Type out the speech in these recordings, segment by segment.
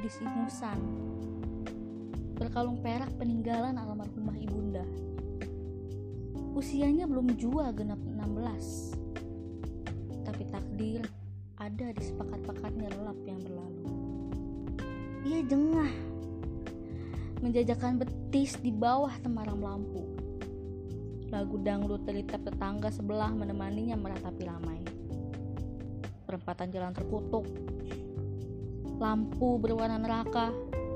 lukis ingusan berkalung perak peninggalan almarhumah ibunda. Usianya belum jua genap 16, tapi takdir ada di sepakat-pakatnya relap yang berlalu. Ia jengah menjajakan betis di bawah temaram lampu. Lagu dangdut dari tap tetangga sebelah menemaninya meratapi ramai. Perempatan jalan terkutuk, lampu berwarna neraka.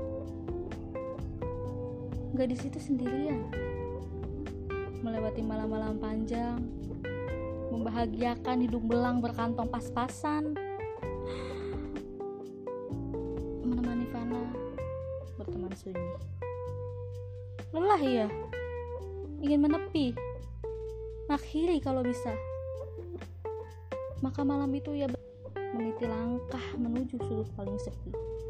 Gadis itu sendirian, melewati malam-malam panjang, membahagiakan hidung belang berkantong pas-pasan, menemani Fana berteman sunyi. Lelah ia, ingin menepi, mengakhiri kalau bisa. Maka malam itu ia meniti langkah menuju sudut paling sepi.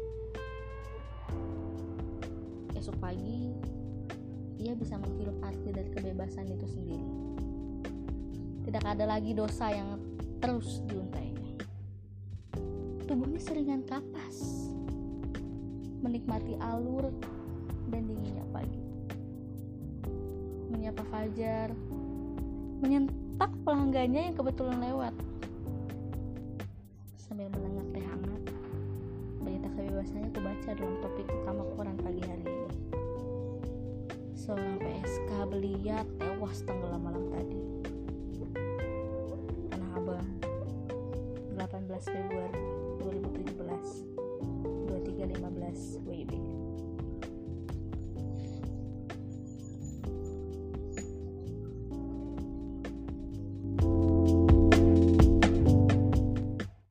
Esok pagi, ia bisa menghirup arti dari kebebasan itu sendiri. Tidak ada lagi dosa yang terus diuntainya. Tubuhnya seringan kapas, menikmati alur dan dinginnya pagi. Menyapa fajar, menyentak pelanggannya yang kebetulan lewat. Sambil menenggak teh hangat, berita kebebasannya kubaca dalam topik utama koran pagi hari ini. Seorang PSK belia tewas tenggelam malam tadi. Tanah Abang, 18 Februari 2017, 23.15 WIB.